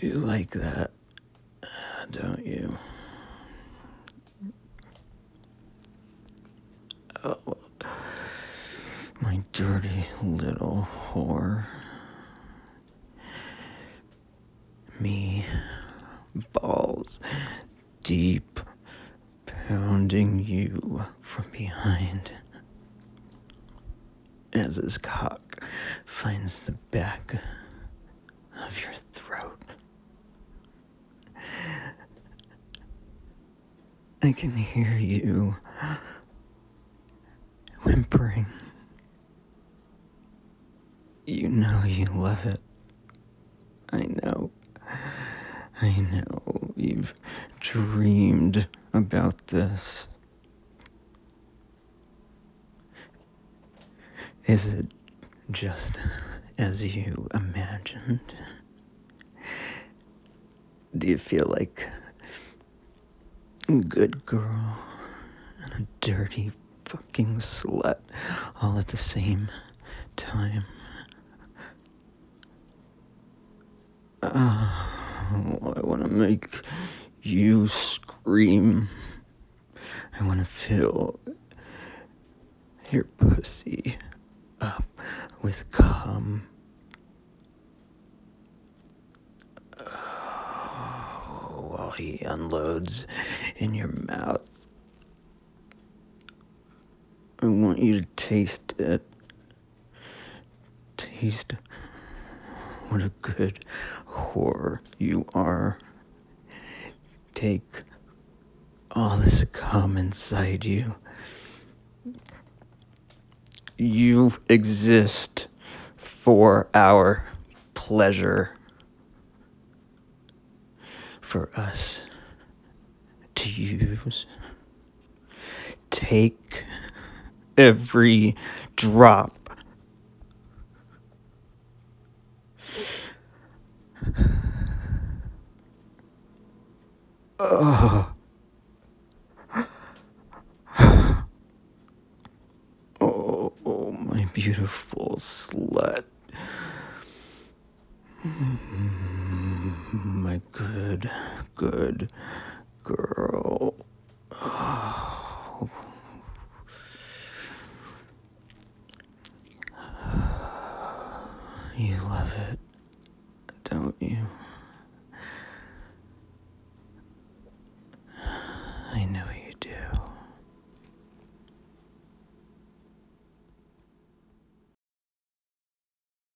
You like that, don't you? Oh, my dirty little whore. Me, balls deep, pounding you from behind as his cock finds the back of your throat. I can hear you whimpering. You know you love it. I know. You've dreamed about this. Is it just as you imagined? Do you feel like a good girl and a dirty fucking slut all at the same time? I want to make you scream. I want to fill your pussy up with cum. While he unloads in your mouth. I want you to taste it. Taste what a good whore you are. Take all this cum inside you. You exist for our pleasure. For us to use. Take every drop. Oh, my beautiful slut. My good girl.